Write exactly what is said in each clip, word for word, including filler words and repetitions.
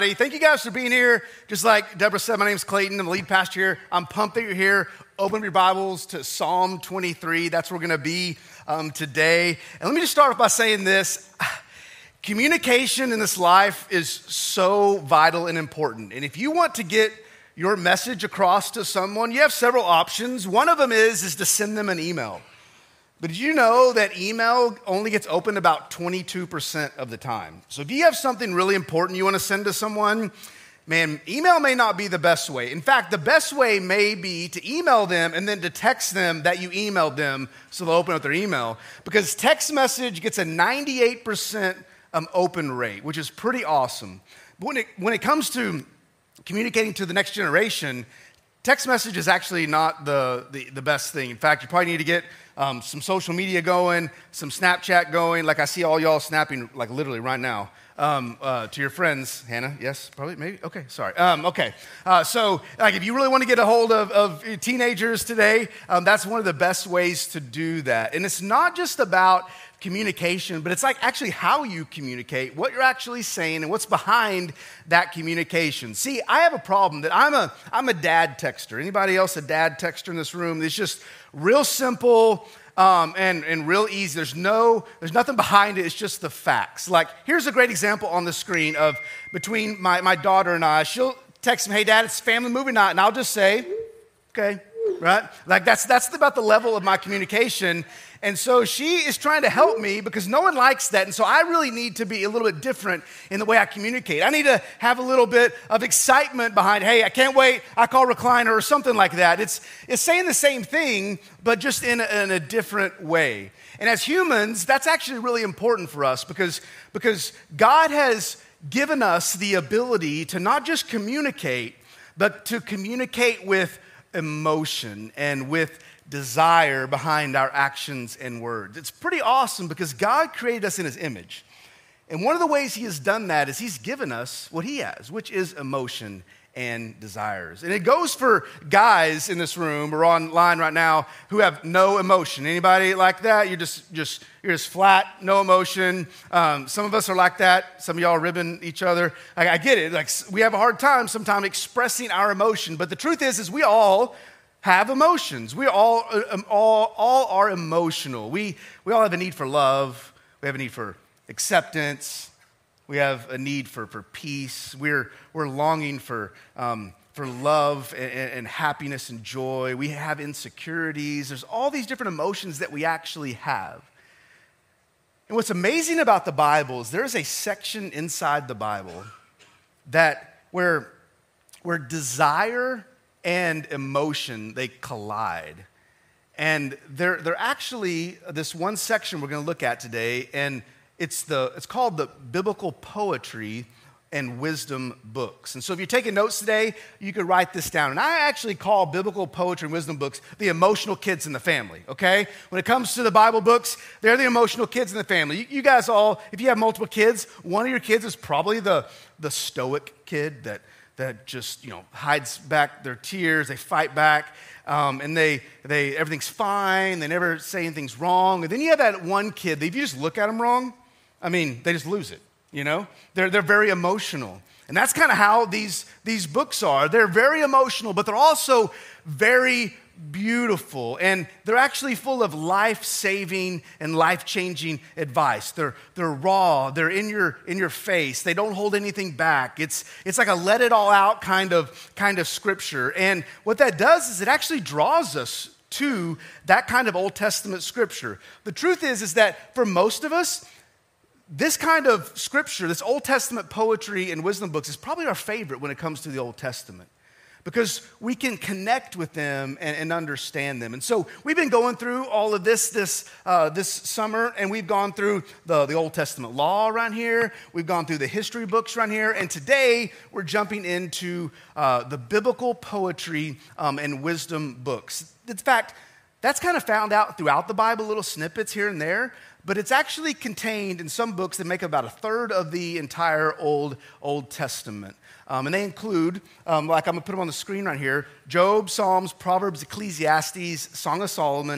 Thank you guys for being here. Just like Deborah said, my name is Clayton. I'm the lead pastor here. I'm pumped that you're here. Open up your Bibles to Psalm twenty-three. That's where we're going to be um, today. And let me just start off by saying this. Communication in this life is so vital and important. And if you want to get your message across to someone, you have several options. One of them is, is to send them an email. But did you know that email only gets opened about twenty-two percent of the time? So if you have something really important you want to send to someone, man, email may not be the best way. In fact, the best way may be to email them and then to text them that you emailed them so they'll open up their email. Because text message gets a ninety-eight percent um, open rate, which is pretty awesome. But when it, when it comes to communicating to the next generation, text message is actually not the, the, the best thing. In fact, you probably need to get um, some social media going, some Snapchat going. Like I see all y'all snapping like literally right now um, uh, to your friends. Hannah, yes, probably, maybe? Okay, sorry. Um, okay, uh, so like if you really want to get a hold of, of teenagers today, um, that's one of the best ways to do that. And it's not just about communication, but it's like actually how you communicate, what you're actually saying, and what's behind that communication. See, I have a problem that I'm a I'm a dad texter. Anybody else a dad texter in this room? It's just real simple um, and and real easy. There's no there's nothing behind it. It's just the facts. Like here's a great example on the screen of between my my daughter and I. She'll text me, "Hey, Dad, it's family movie night," and I'll just say, "Okay." Right? Like that's that's about the level of my communication. And so she is trying to help me because no one likes that. And so I really need to be a little bit different in the way I communicate. I need to have a little bit of excitement behind, hey, I can't wait, I call recliner or something like that. It's it's saying the same thing, but just in a, in a different way. And as humans, that's actually really important for us because, because God has given us the ability to not just communicate, but to communicate with emotion and with desire behind our actions and words. It's pretty awesome because God created us in his image. And one of the ways he has done that is he's given us what he has, which is emotion and desires. And it goes for guys in this room or online right now who have no emotion. Anybody like that? You're just, just, you're just flat, no emotion. Um, some of us are like that. Some of y'all are ribbing each other. I, I get it. Like we have a hard time sometimes expressing our emotion. But the truth is, is we all have emotions. We all, um, all, all are emotional. We, we all have a need for love. We have a need for acceptance. We have a need for, for peace. We're, we're longing for, um, for love and, and happiness and joy. We have insecurities. There's all these different emotions that we actually have. And what's amazing about the Bible is there's a section inside the Bible that where, where desire and emotion, they collide. And they're, they're actually this one section we're going to look at today, and it's, the, it's called the Biblical Poetry and Wisdom Books. And so if you're taking notes today, you could write this down. And I actually call biblical poetry and wisdom books the emotional kids in the family, okay? When it comes to the Bible books, they're the emotional kids in the family. You, you guys all, if you have multiple kids, one of your kids is probably the, the stoic kid that that just, you know, hides back their tears, they fight back, um, and they, they everything's fine, they never say anything's wrong. And then you have that one kid that if you just look at them wrong, I mean, they just lose it, you know? They're, they're very emotional. And that's kind of how these, these books are. They're very emotional, but they're also very beautiful, and they're actually full of life-saving and life-changing advice. They're, they're raw, they're in your, in your face, they don't hold anything back. It's, it's like a let it all out kind of, kind of scripture. And what that does is it actually draws us to that kind of Old Testament scripture. The truth is, is that for most of us, this kind of scripture, this Old Testament poetry and wisdom books is probably our favorite when it comes to the Old Testament, because we can connect with them and, and understand them. And so we've been going through all of this this uh, this summer, and we've gone through the, the Old Testament law around here. We've gone through the history books around here. And today we're jumping into uh, the biblical poetry um, and wisdom books. In fact, that's kind of found out throughout the Bible, little snippets here and there. But it's actually contained in some books that make about a third of the entire Old, Old Testament. Um, and they include, um, like I'm going to put them on the screen right here, Job, Psalms, Proverbs, Ecclesiastes, Song of Solomon,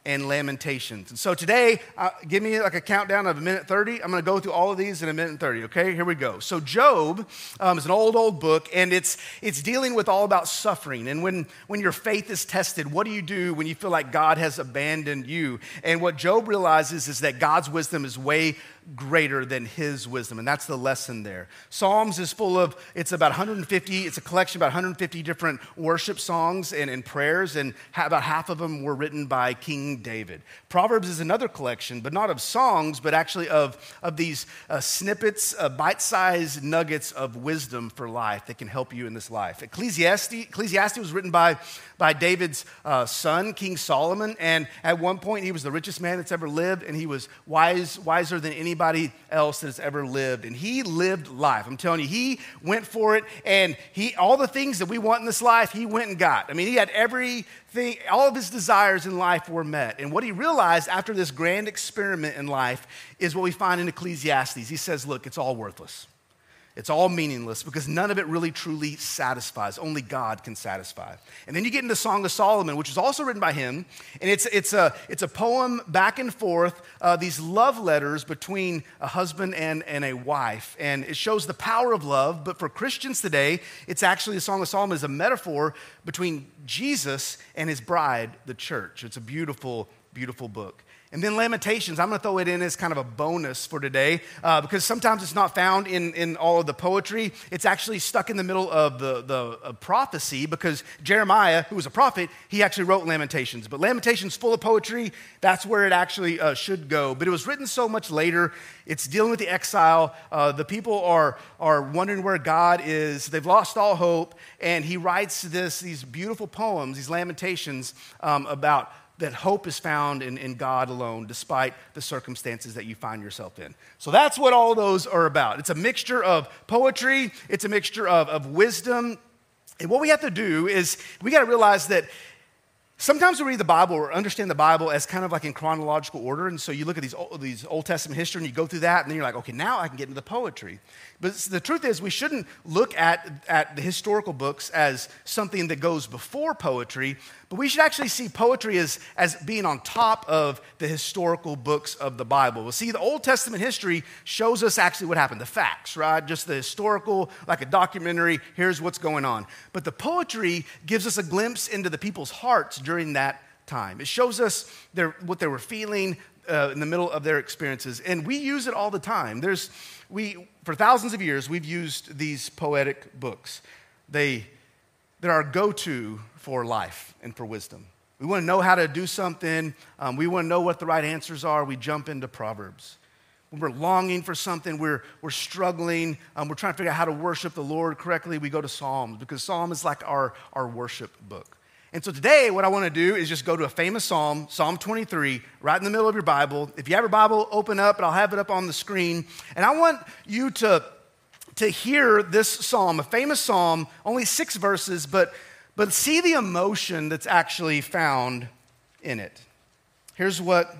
and Lamentations. And so today, uh, give me like a countdown of a minute thirty. I'm going to go through all of these in a minute thirty, okay? Here we go. So Job um, is an old, old book, and it's it's dealing with all about suffering. And when, when your faith is tested, what do you do when you feel like God has abandoned you? And what Job realizes is that God's wisdom is way greater than his wisdom, and that's the lesson there. Psalms is full of, it's about one hundred fifty, it's a collection of about one hundred fifty different worship songs and, and prayers, and about half of them were written by King David. Proverbs is another collection, but not of songs, but actually of, of these uh, snippets, uh, bite-sized nuggets of wisdom for life that can help you in this life. Ecclesiastes, Ecclesiastes was written by, by David's uh, son, King Solomon, and at one point he was the richest man that's ever lived, and he was wise, wiser than anybody else that has ever lived. And he lived life. I'm telling you, he went for it, and he all the things that we want in this life, he went and got. I mean, he had everything, all of his desires in life were met. And what he realized after this grand experiment in life is what we find in Ecclesiastes. He says, look, it's all worthless. It's all meaningless because none of it really truly satisfies. Only God can satisfy. And then you get into Song of Solomon, which was also written by him. And it's, it's, a, it's a poem back and forth, uh, these love letters between a husband and, and a wife. And it shows the power of love. But for Christians today, it's actually the Song of Solomon is a metaphor between Jesus and his bride, the church. It's a beautiful, beautiful book. And then Lamentations, I'm going to throw it in as kind of a bonus for today uh, because sometimes it's not found in, in all of the poetry. It's actually stuck in the middle of the, the uh, prophecy because Jeremiah, who was a prophet, he actually wrote Lamentations. But Lamentations full of poetry, that's where it actually uh, should go. But it was written so much later. It's dealing with the exile. Uh, the people are, are wondering where God is. They've lost all hope. And he writes this, these beautiful poems, these Lamentations um, about that hope is found in, in God alone, despite the circumstances that you find yourself in. So that's what all those are about. It's a mixture of poetry, it's a mixture of, of wisdom. And what we have to do is we got to realize that sometimes we read the Bible or understand the Bible as kind of like in chronological order. And so you look at these old, these Old Testament history and you go through that and then you're like, okay, now I can get into the poetry. But the truth is we shouldn't look at, at the historical books as something that goes before poetry, but we should actually see poetry as, as being on top of the historical books of the Bible. Well, see, the Old Testament history shows us actually what happened, the facts, right? Just the historical, like a documentary, here's what's going on. But the poetry gives us a glimpse into the people's hearts during that time. It shows us their, what they were feeling uh, in the middle of their experiences, and we use it all the time. There's, we, for thousands of years, we've used these poetic books. They, they're our go-to for life and for wisdom. We want to know how to do something. Um, we want to know what the right answers are. We jump into Proverbs. When we're longing for something, we're, we're struggling, um, we're trying to figure out how to worship the Lord correctly, we go to Psalms because Psalm is like our, our worship book. And so today, what I want to do is just go to a famous Psalm, Psalm twenty-three, right in the middle of your Bible. If you have your Bible, open up, and I'll have it up on the screen. And I want you to, to hear this Psalm, a famous Psalm, only six verses, but, but see the emotion that's actually found in it. Here's what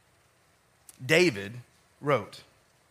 David wrote.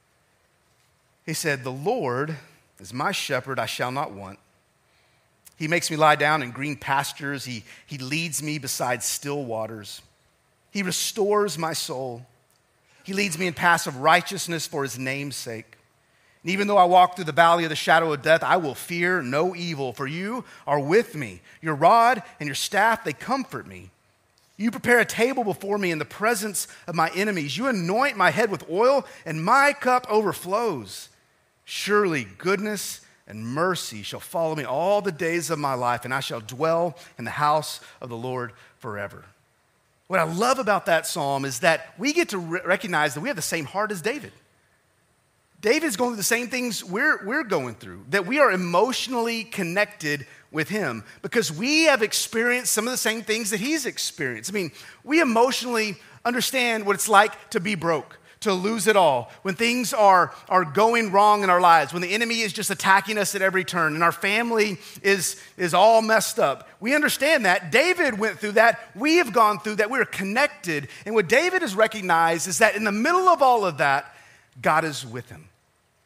He said, "The Lord is my shepherd, I shall not want. He makes me lie down in green pastures. He, he leads me beside still waters. He restores my soul. He leads me in paths of righteousness for his name's sake. And even though I walk through the valley of the shadow of death, I will fear no evil, for you are with me. Your rod and your staff, they comfort me. You prepare a table before me in the presence of my enemies. You anoint my head with oil, and my cup overflows. Surely goodness and mercy shall follow me all the days of my life, and I shall dwell in the house of the Lord forever." What I love about that psalm is that we get to re- recognize that we have the same heart as David. David's going through the same things we're, we're going through, that we are emotionally connected with him because we have experienced some of the same things that he's experienced. I mean, we emotionally understand what it's like to be broke, to lose it all, when things are, are going wrong in our lives, when the enemy is just attacking us at every turn and our family is, is all messed up. We understand that. David went through that. We have gone through that. We're connected. And what David has recognized is that in the middle of all of that, God is with him.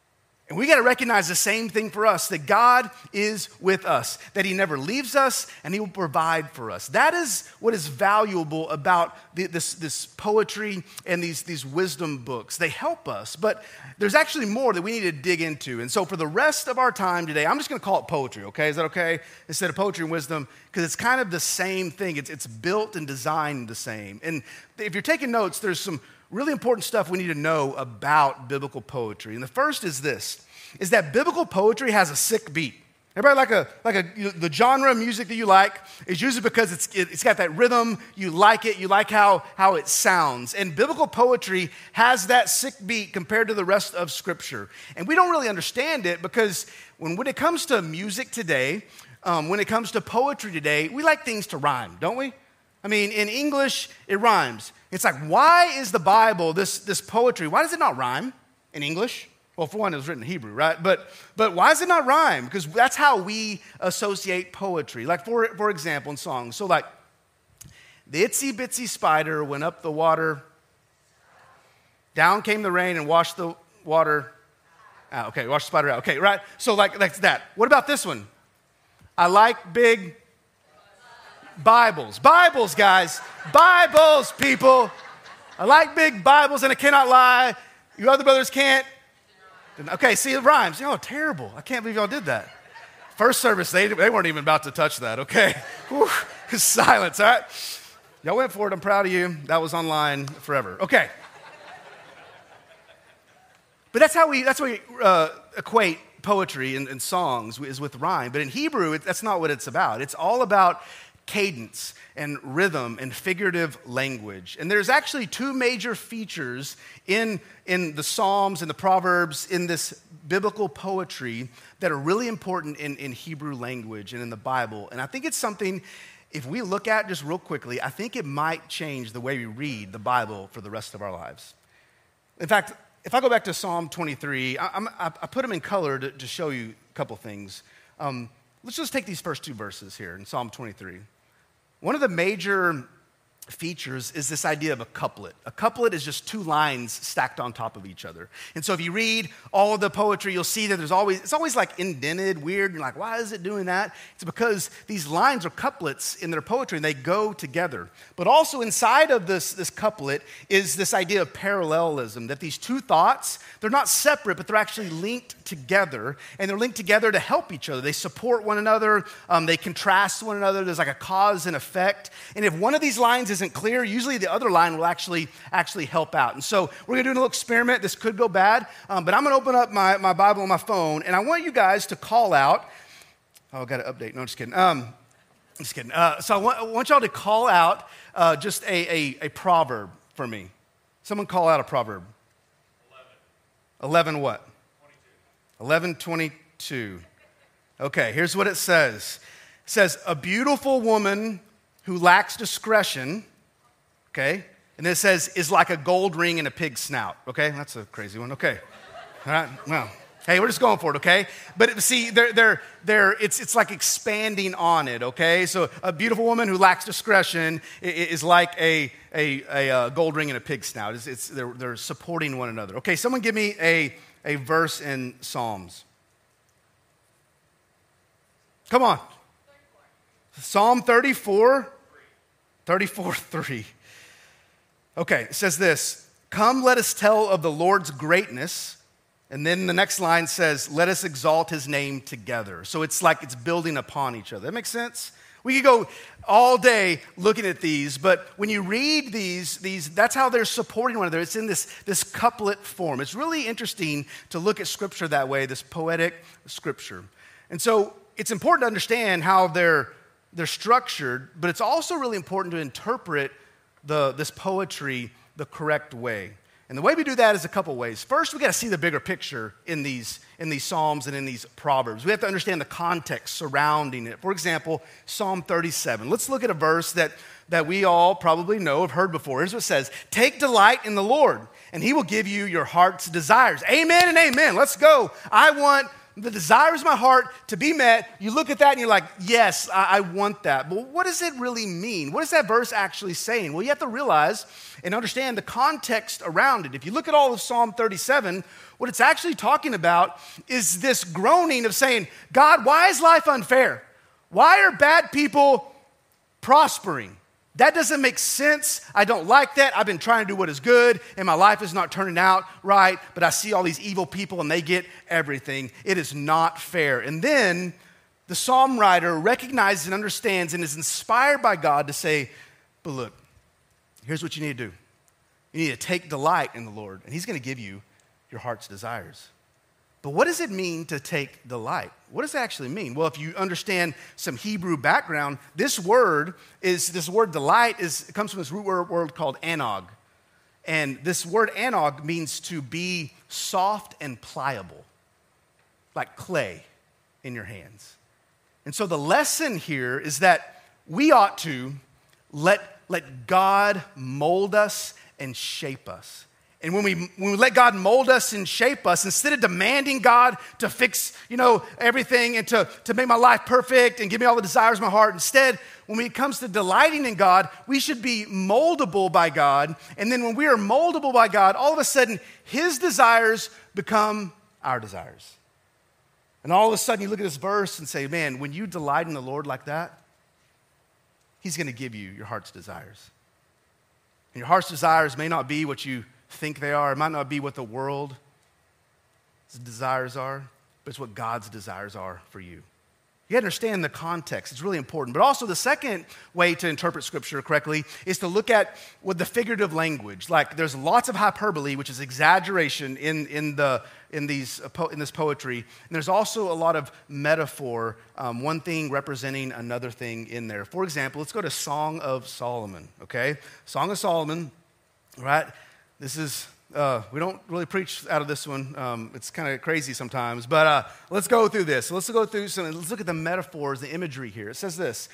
And we got to recognize the same thing for us, that God is with us, that he never leaves us, and he will provide for us. That is what is valuable about the, this, this poetry and these, these wisdom books. They help us, but there's actually more that we need to dig into. And so for the rest of our time today, I'm just going to call it poetry, okay? Is that okay? Instead of poetry and wisdom, because it's kind of the same thing. It's, it's built and designed the same. And if you're taking notes, there's some really important stuff we need to know about biblical poetry. And the first is this, is that biblical poetry has a sick beat. Everybody like a, like a, you know, the genre of music that you like is usually because it's, it, it's got that rhythm, you like it, you like how, how it sounds. And biblical poetry has that sick beat compared to the rest of Scripture. And we don't really understand it because when, when it comes to music today, um, when it comes to poetry today, we like things to rhyme, don't we? I mean, in English, it rhymes. It's like, why is the Bible, this, this poetry, why does it not rhyme in English? Well, for one, it was written in Hebrew, right? But but why does it not rhyme? Because that's how we associate poetry. Like, for, for example, in songs. So, like, the itsy bitsy spider went up the water, down came the rain and washed the water out. Okay, washed the spider out. Okay, right? So, like, like that. What about this one? I like big Bibles. Bibles, guys. Bibles, people. I like big Bibles, and I cannot lie. You other brothers can't. Okay, see, it rhymes. Oh, terrible. I can't believe y'all did that. First service, they, they weren't even about to touch that, okay? Whew, silence, all right? Y'all went for it. I'm proud of you. That was online forever. Okay. But that's how we, that's how we uh, equate poetry and, and songs is with rhyme. But in Hebrew, it, that's not what it's about. It's all about cadence and rhythm and figurative language. And there's actually two major features in, in the Psalms and the Proverbs, in this biblical poetry, that are really important in, in Hebrew language and in the Bible. And I think it's something, if we look at just real quickly, I think it might change the way we read the Bible for the rest of our lives. In fact, if I go back to Psalm twenty-three, I, I'm, I put them in color to, to show you a couple things. Um, let's just take these first two verses here in Psalm twenty-three. One of the major features is this idea of a couplet. A couplet is just two lines stacked on top of each other. And so if you read all of the poetry, you'll see that there's always, it's always like indented, weird. You're like, why is it doing that? It's because these lines are couplets in their poetry and they go together. But also inside of this, this couplet is this idea of parallelism, that these two thoughts, they're not separate, but they're actually linked together. And they're linked together to help each other. They support one another. Um, they contrast one another. There's like a cause and effect. And if one of these lines isn't clear, usually the other line will actually actually help out. And so we're going to do a little experiment. This could go bad, um, but I'm going to open up my, my Bible on my phone, and I want you guys to call out. Oh, I got to update. No, I'm just kidding. Um, I'm just kidding. Uh, so I want, I want y'all to call out uh, just a, a, a proverb for me. Someone call out a proverb. eleven. eleven what? twenty-two. eleven twenty-two. Okay, here's what it says. It says, a beautiful woman who lacks discretion, okay, and then it says, is like a gold ring in a pig's snout, okay? That's a crazy one, okay. All right, well, hey, we're just going for it, okay? But see, they're, they're, they're, it's, it's like expanding on it, okay? So a beautiful woman who lacks discretion is like a, a, a, a gold ring in a pig's snout. It's, it's, they're, they're supporting one another. Okay, someone give me a, a verse in Psalms. Come on. Psalm thirty-four, thirty-four, three. Okay, it says this, come let us tell of the Lord's greatness. And then the next line says, let us exalt his name together. So it's like it's building upon each other. That makes sense? We could go all day looking at these, but when you read these, these that's how they're supporting one another. It's in this, this couplet form. It's really interesting to look at Scripture that way, this poetic Scripture. And so it's important to understand how they're They're structured, but it's also really important to interpret the, this poetry the correct way. And the way we do that is a couple ways. First, we got to see the bigger picture in these, in these Psalms and in these Proverbs. We have to understand the context surrounding it. For example, Psalm thirty-seven. Let's look at a verse that, that we all probably know, have heard before. Here's what it says. Take delight in the Lord, and he will give you your heart's desires. Amen and amen. Let's go. I want the desires of my heart to be met. You look at that and you're like, yes, I, I want that. But what does it really mean? What is that verse actually saying? Well, you have to realize and understand the context around it. If you look at all of Psalm thirty-seven, what it's actually talking about is this groaning of saying, God, why is life unfair? Why are bad people prospering? That doesn't make sense. I don't like that. I've been trying to do what is good, and my life is not turning out right, but I see all these evil people, and they get everything. It is not fair. And then the psalm writer recognizes and understands and is inspired by God to say, but look, here's what you need to do. You need to take delight in the Lord, and he's going to give you your heart's desires. But what does it mean to take delight? What does it actually mean? Well, if you understand some Hebrew background, this word is, this word delight is, it comes from this root word, word called anog. And this word anog means to be soft and pliable, like clay in your hands. And so the lesson here is that we ought to let, let God mold us and shape us. And when we, when we let God mold us and shape us, instead of demanding God to fix, you know, everything and to, to make my life perfect and give me all the desires of my heart, instead, when it comes to delighting in God, we should be moldable by God. And then when we are moldable by God, all of a sudden, his desires become our desires. And all of a sudden, you look at this verse and say, man, when you delight in the Lord like that, he's going to give you your heart's desires. And your heart's desires may not be what you think they are. It might not be what the world's desires are, but it's what God's desires are for you. You understand the context. It's really important. But also the second way to interpret Scripture correctly is to look at with the figurative language. Like there's lots of hyperbole, which is exaggeration in, in, the, in, these, in this poetry. And there's also a lot of metaphor, um, one thing representing another thing in there. For example, let's go to Song of Solomon, okay? Song of Solomon, right? This is, uh, we don't really preach out of this one. Um, it's kind of crazy sometimes, but uh, let's go through this. Let's go through some, let's look at the metaphors, the imagery here. It says this,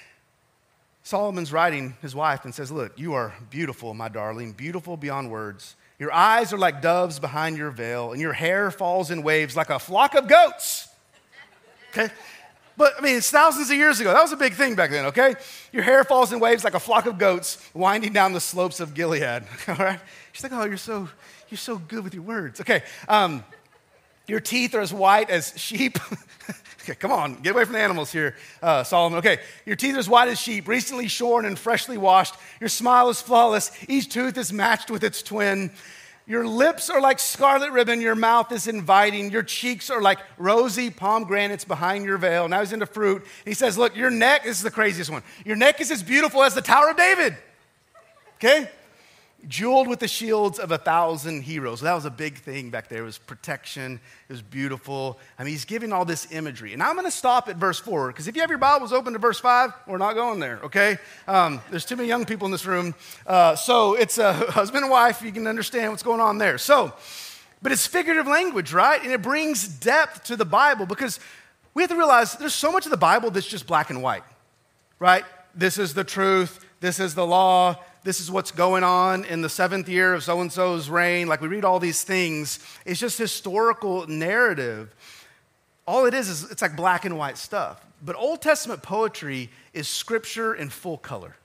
Solomon's writing his wife and says, look, you are beautiful, my darling, beautiful beyond words. Your eyes are like doves behind your veil, and your hair falls in waves like a flock of goats. Okay? But, I mean, it's thousands of years ago. That was a big thing back then, okay? Your hair falls in waves like a flock of goats winding down the slopes of Gilead, all right? She's like, oh, you're so, you're so good with your words. Okay, um, your teeth are as white as sheep. Okay, come on, get away from the animals here, uh, Solomon. Okay, your teeth are as white as sheep, recently shorn and freshly washed. Your smile is flawless. Each tooth is matched with its twin. Your lips are like scarlet ribbon. Your mouth is inviting. Your cheeks are like rosy pomegranates behind your veil. Now he's into fruit. He says, look, your neck, this is the craziest one. Your neck is as beautiful as the Tower of David. Okay? Jeweled with the shields of a thousand heroes. So that was a big thing back there. It was protection. It was beautiful. I mean, he's giving all this imagery. And I'm going to stop at verse four, because if you have your Bibles open to verse five, we're not going there, okay? Um, there's too many young people in this room. Uh, so it's a husband and wife. You can understand what's going on there. So, but it's figurative language, right? And it brings depth to the Bible, because we have to realize there's so much of the Bible that's just black and white, right? This is the truth. This is the law. This is what's going on in the seventh year of so-and-so's reign. Like we read all these things. It's just historical narrative. All it is is it's like black and white stuff. But Old Testament poetry is scripture in full color.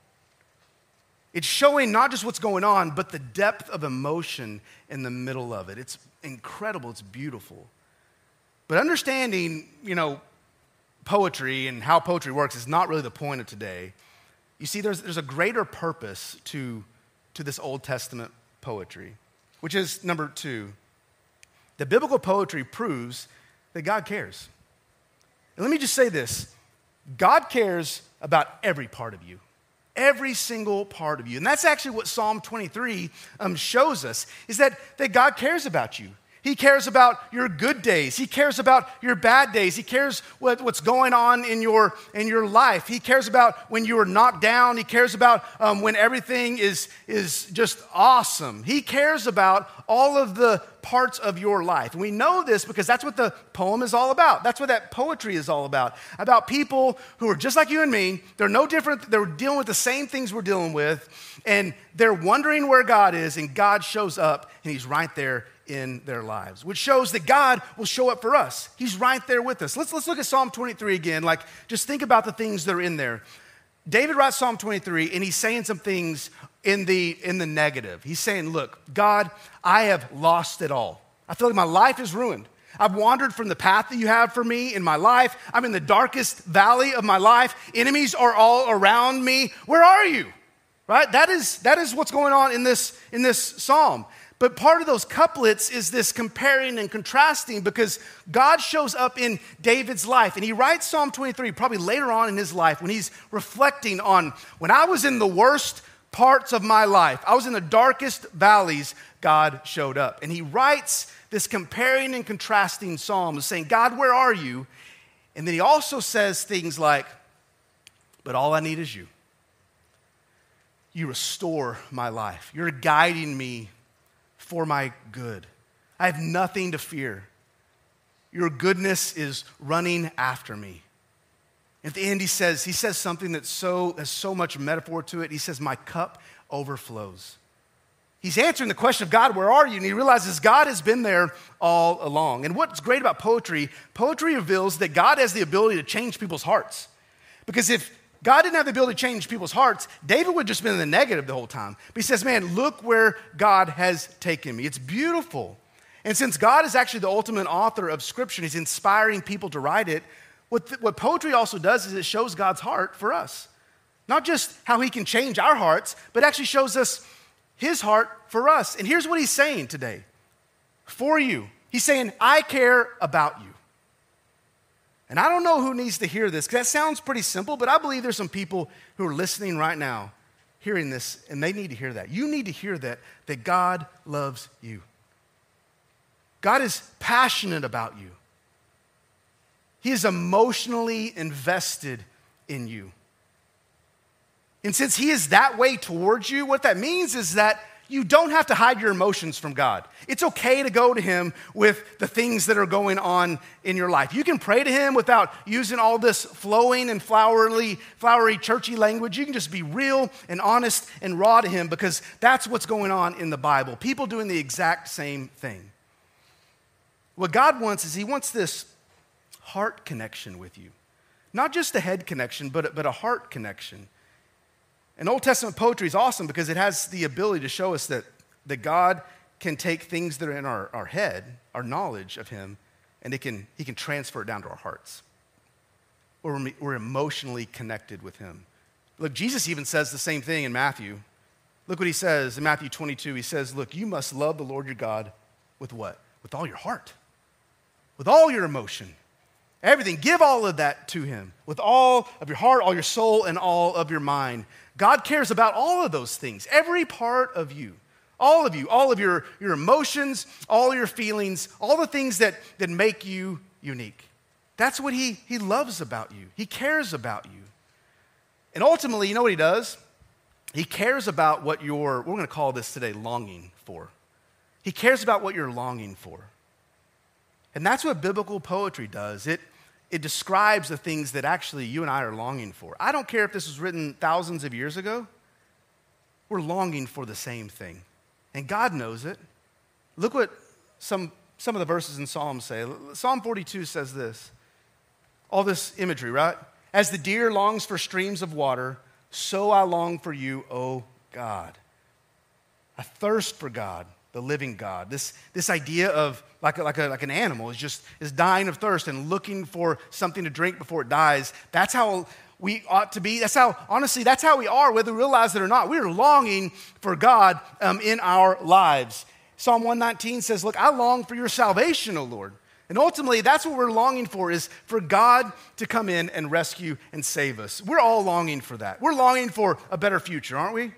It's showing not just what's going on, but the depth of emotion in the middle of it. It's incredible. It's beautiful. But understanding, you know, poetry and how poetry works is not really the point of today. You see, there's, there's a greater purpose to, to this Old Testament poetry, which is number two. The biblical poetry proves that God cares. And let me just say this. God cares about every part of you. Every single part of you. And that's actually what Psalm twenty-three um, shows us, is that, that God cares about you. He cares about your good days. He cares about your bad days. He cares what, what's going on in your, in your life. He cares about when you are knocked down. He cares about um, when everything is, is just awesome. He cares about all of the parts of your life. And we know this because that's what the poem is all about. That's what that poetry is all about. About people who are just like you and me. They're no different. They're dealing with the same things we're dealing with. And they're wondering where God is, and God shows up, and he's right there in their lives, which shows that God will show up for us. He's right there with us. Let's, let's look at Psalm twenty-three again. Like, just think about the things that are in there. David writes Psalm twenty-three, and he's saying some things in the, in the negative. He's saying, look, God, I have lost it all. I feel like my life is ruined. I've wandered from the path that you have for me in my life. I'm in the darkest valley of my life. Enemies are all around me. Where are you? Right? That is, that is what's going on in this, in this psalm. But part of those couplets is this comparing and contrasting, because God shows up in David's life. And he writes Psalm twenty-three probably later on in his life when he's reflecting on, when I was in the worst parts of my life, I was in the darkest valleys, God showed up. And he writes this comparing and contrasting psalm, saying, God, where are you? And then he also says things like, but all I need is you. You restore my life. You're guiding me for my good. I have nothing to fear. Your goodness is running after me. At the end, he says, he says something that so has so much metaphor to it. He says, my cup overflows. He's answering the question of God, where are you? And he realizes God has been there all along. And what's great about poetry, poetry reveals that God has the ability to change people's hearts. Because if God didn't have the ability to change people's hearts, David would have just been in the negative the whole time. But he says, man, look where God has taken me. It's beautiful. And since God is actually the ultimate author of Scripture, he's inspiring people to write it, what, the, what poetry also does is it shows God's heart for us. Not just how he can change our hearts, but actually shows us his heart for us. And here's what he's saying today. For you. He's saying, I care about you. And I don't know who needs to hear this, because that sounds pretty simple, but I believe there's some people who are listening right now, hearing this, and they need to hear that. You need to hear that, that God loves you. God is passionate about you. He is emotionally invested in you. And since he is that way towards you, what that means is that you don't have to hide your emotions from God. It's okay to go to him with the things that are going on in your life. You can pray to him without using all this flowing and flowery, flowery, churchy language. You can just be real and honest and raw to him, because that's what's going on in the Bible. People doing the exact same thing. What God wants is he wants this heart connection with you. Not just a head connection, but, but a heart connection. And Old Testament poetry is awesome because it has the ability to show us that, that God can take things that are in our, our head, our knowledge of him, and it can, he can transfer it down to our hearts. We're, we're emotionally connected with him. Look, Jesus even says the same thing in Matthew. Look what he says in Matthew twenty-two. He says, look, you must love the Lord your God with what? With all your heart, with all your emotion. Everything, give all of that to him with all of your heart, all your soul, and all of your mind. God cares about all of those things, every part of you, all of you, all of your, your emotions, all your feelings, all the things that, that make you unique. That's what he, he loves about you. He cares about you. And ultimately, you know what he does? He cares about what you're, we're going to call this today, longing for. He cares about what you're longing for. And that's what biblical poetry does. It, it describes the things that actually you and I are longing for. I don't care if this was written thousands of years ago. We're longing for the same thing. And God knows it. Look what some, some of the verses in Psalms say. Psalm forty-two says this. All this imagery, right? As the deer longs for streams of water, so I long for you, O God. I thirst for God, the living God. This, this idea of like, a, like, a, like an animal is just is dying of thirst and looking for something to drink before it dies. That's how we ought to be. That's how, honestly, that's how we are, whether we realize it or not. We are longing for God um, in our lives. Psalm one nineteen says, look, I long for your salvation, O Lord. And ultimately, that's what we're longing for, is for God to come in and rescue and save us. We're all longing for that. We're longing for a better future, aren't we?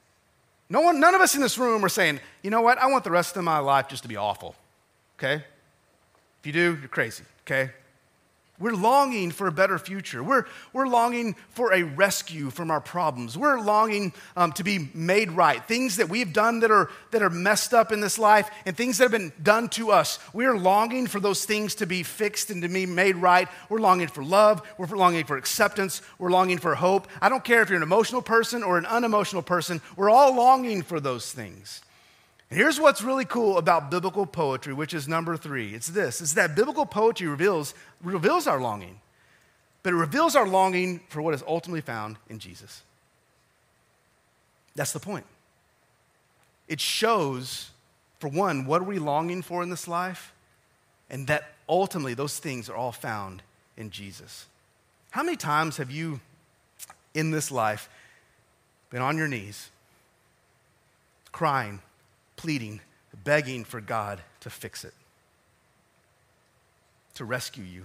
No one, none of us in this room are saying, you know what, I want the rest of my life just to be awful, okay? If you do, you're crazy, okay? We're longing for a better future. We're, we're longing for a rescue from our problems. We're longing um, to be made right. Things that we've done that are, that are messed up in this life and things that have been done to us. We're longing for those things to be fixed and to be made right. We're longing for love. We're longing for acceptance. We're longing for hope. I don't care if you're an emotional person or an unemotional person. We're all longing for those things. And here's what's really cool about biblical poetry, which is number three. It's this, it's that biblical poetry reveals, reveals our longing, but it reveals our longing for what is ultimately found in Jesus. That's the point. It shows, for one, what are we longing for in this life? And that ultimately those things are all found in Jesus. How many times have you in this life been on your knees, crying, pleading, begging for God to fix it, to rescue you,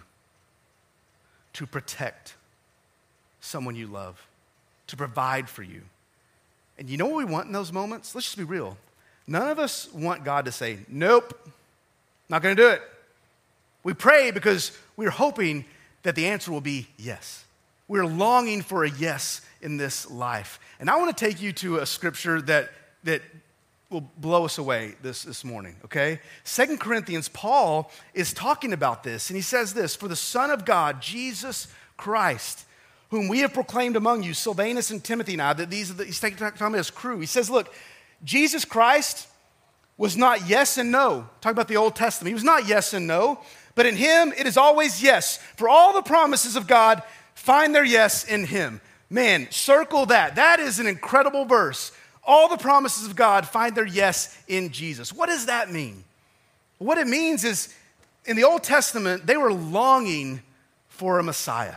to protect someone you love, to provide for you? And you know what we want in those moments? Let's just be real. None of us want God to say, nope, not going to do it. We pray because we're hoping that the answer will be yes. We're longing for a yes in this life. And I want to take you to a scripture that, that will blow us away this, this morning, okay? Second Corinthians, Paul is talking about this, and he says this, for the Son of God, Jesus Christ, whom we have proclaimed among you, Silvanus and Timothy and I, that these are the, he's talking about his crew. He says, look, Jesus Christ was not yes and no. Talk about the Old Testament. He was not yes and no, but in him it is always yes. For all the promises of God find their yes in him. Man, circle that. That is an incredible verse. All the promises of God find their yes in Jesus. What does that mean? What it means is in the Old Testament, they were longing for a Messiah.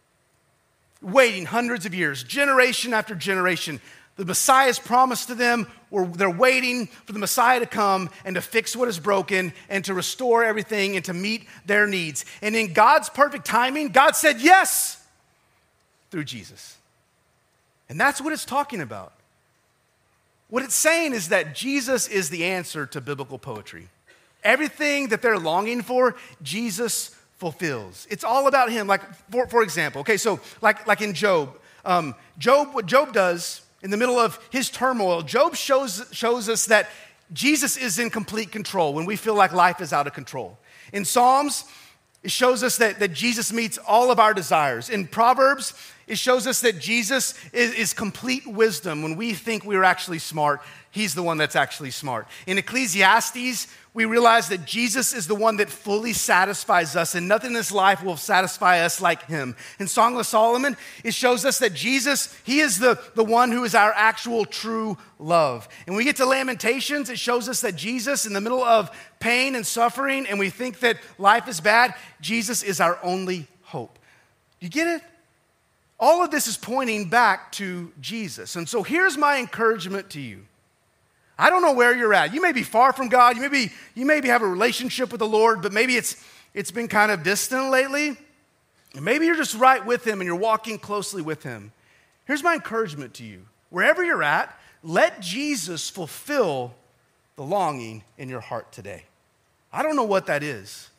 Waiting hundreds of years, generation after generation. The Messiah is promised to them. Or they're waiting for the Messiah to come and to fix what is broken and to restore everything and to meet their needs. And in God's perfect timing, God said yes through Jesus. And that's what it's talking about. What it's saying is that Jesus is the answer to biblical poetry. Everything that they're longing for, Jesus fulfills. It's all about him. Like, for, for example, okay, so like, like in Job, um, Job, what Job does in the middle of his turmoil, Job shows, shows us that Jesus is in complete control when we feel like life is out of control. In Psalms, it shows us that, that Jesus meets all of our desires. In Proverbs, it shows us that Jesus is, is complete wisdom. When we think we're actually smart, he's the one that's actually smart. In Ecclesiastes, we realize that Jesus is the one that fully satisfies us, and nothing in this life will satisfy us like him. In Song of Solomon, it shows us that Jesus, he is the, the one who is our actual true love. And when we get to Lamentations, it shows us that Jesus, in the middle of pain and suffering, and we think that life is bad, Jesus is our only hope. You get it? All of this is pointing back to Jesus. And so here's my encouragement to you. I don't know where you're at. You may be far from God. You may be, you maybe have a relationship with the Lord, but maybe it's, it's been kind of distant lately. And maybe you're just right with him and you're walking closely with him. Here's my encouragement to you. Wherever you're at, let Jesus fulfill the longing in your heart today. I don't know what that is.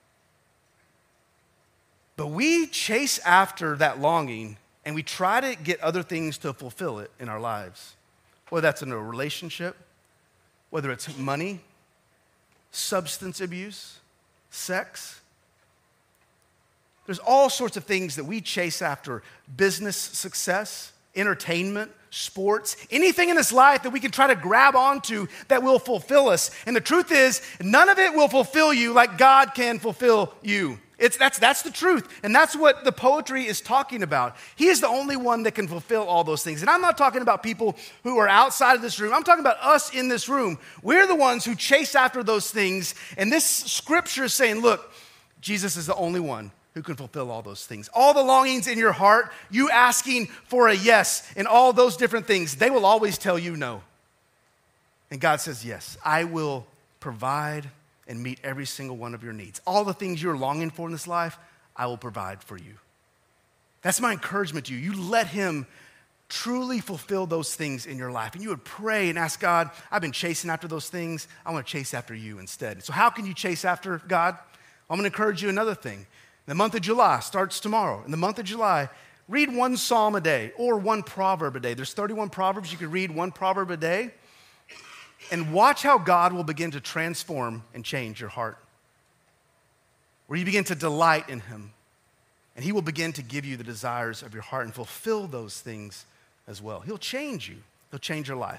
But we chase after that longing and we try to get other things to fulfill it in our lives. Whether that's in a relationship, whether it's money, substance abuse, sex. There's all sorts of things that we chase after. Business success, entertainment, sports, anything in this life that we can try to grab onto that will fulfill us. And the truth is, none of it will fulfill you like God can fulfill you. It's, that's, that's the truth. And that's what the poetry is talking about. He is the only one that can fulfill all those things. And I'm not talking about people who are outside of this room. I'm talking about us in this room. We're the ones who chase after those things. And this scripture is saying, look, Jesus is the only one who can fulfill all those things. All the longings in your heart, you asking for a yes and all those different things, they will always tell you no. And God says, yes, I will provide and meet every single one of your needs. All the things you're longing for in this life, I will provide for you. That's my encouragement to you. You let him truly fulfill those things in your life. And you would pray and ask God, I've been chasing after those things. I want to chase after you instead. So how can you chase after God? I'm going to encourage you another thing. The month of July starts tomorrow. In the month of July, read one psalm a day or one proverb a day. There's thirty-one proverbs. You could read one proverb a day. And watch how God will begin to transform and change your heart. Where you begin to delight in him. And he will begin to give you the desires of your heart and fulfill those things as well. He'll change you. He'll change your life.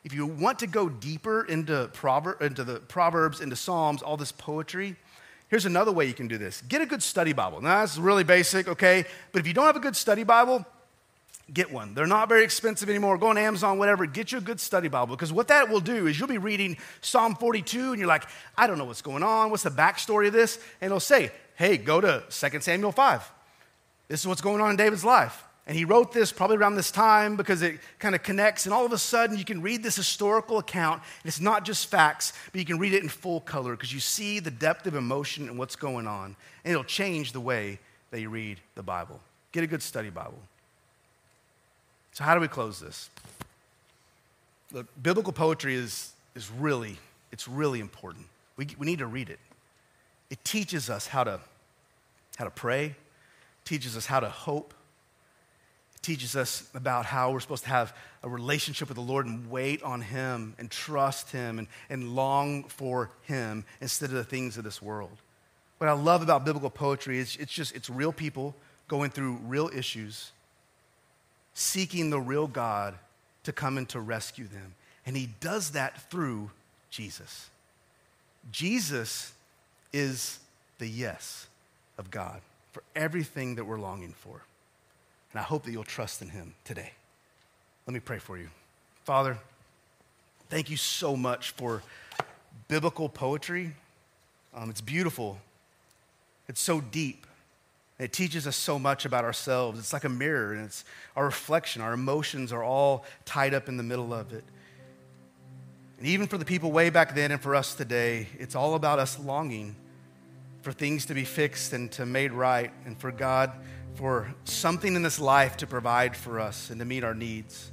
if you want to go deeper into, proverb, into the Proverbs, into Psalms, all this poetry, here's another way you can do this. Get a good study Bible. Now, that's really basic, okay? But if you don't have a good study Bible, get one. They're not very expensive anymore. Go on Amazon, whatever. Get you a good study Bible, because what that will do is you'll be reading Psalm forty-two, and you're like, I don't know what's going on. What's the backstory of this? And it'll say, hey, go to Second Samuel five. This is what's going on in David's life. And he wrote this probably around this time because it kind of connects, and all of a sudden you can read this historical account, and it's not just facts, but you can read it in full color because you see the depth of emotion and what's going on, and it'll change the way that you read the Bible. Get a good study Bible. So how do we close this? Look, biblical poetry is, is really, it's really important. We, we need to read it. It teaches us how to, how to pray, teaches us how to hope, teaches us about how we're supposed to have a relationship with the Lord and wait on him and trust him and, and long for him instead of the things of this world. What I love about biblical poetry is it's just, it's real people going through real issues, seeking the real God to come and to rescue them. And he does that through Jesus. Jesus is the yes of God for everything that we're longing for. And I hope that you'll trust in him today. Let me pray for you. Father, thank you so much for biblical poetry. Um, it's beautiful. It's so deep. It teaches us so much about ourselves. It's like a mirror, and it's our reflection. Our emotions are all tied up in the middle of it. And even for the people way back then and for us today, it's all about us longing for things to be fixed and to made right, and for God, for something in this life to provide for us and to meet our needs.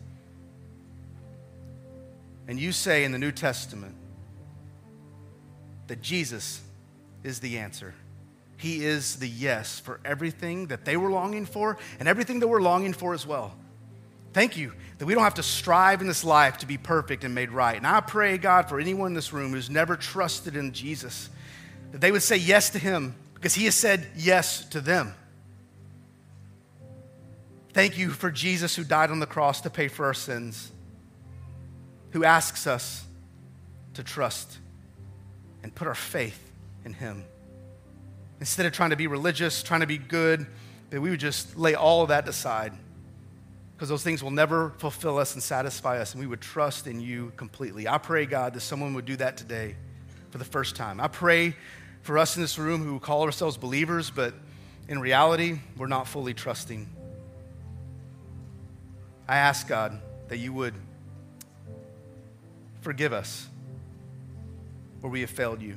And you say in the New Testament that Jesus is the answer. He is the yes for everything that they were longing for and everything that we're longing for as well. Thank you that we don't have to strive in this life to be perfect and made right. And I pray, God, for anyone in this room who's never trusted in Jesus, that they would say yes to him because he has said yes to them. Thank you for Jesus who died on the cross to pay for our sins, who asks us to trust and put our faith in him. Instead of trying to be religious, trying to be good, that we would just lay all of that aside, because those things will never fulfill us and satisfy us, and we would trust in you completely. I pray, God, that someone would do that today for the first time. I pray for us in this room who call ourselves believers, but in reality, we're not fully trusting. I ask, God, that you would forgive us where we have failed you.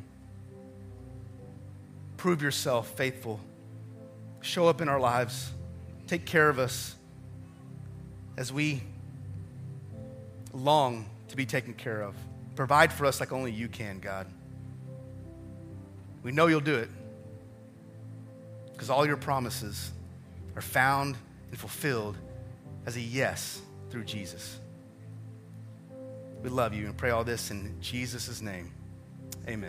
Prove yourself faithful. Show up in our lives. Take care of us as we long to be taken care of. Provide for us like only you can, God. We know you'll do it because all your promises are found and fulfilled as a yes through Jesus. We love you and pray all this in Jesus' name.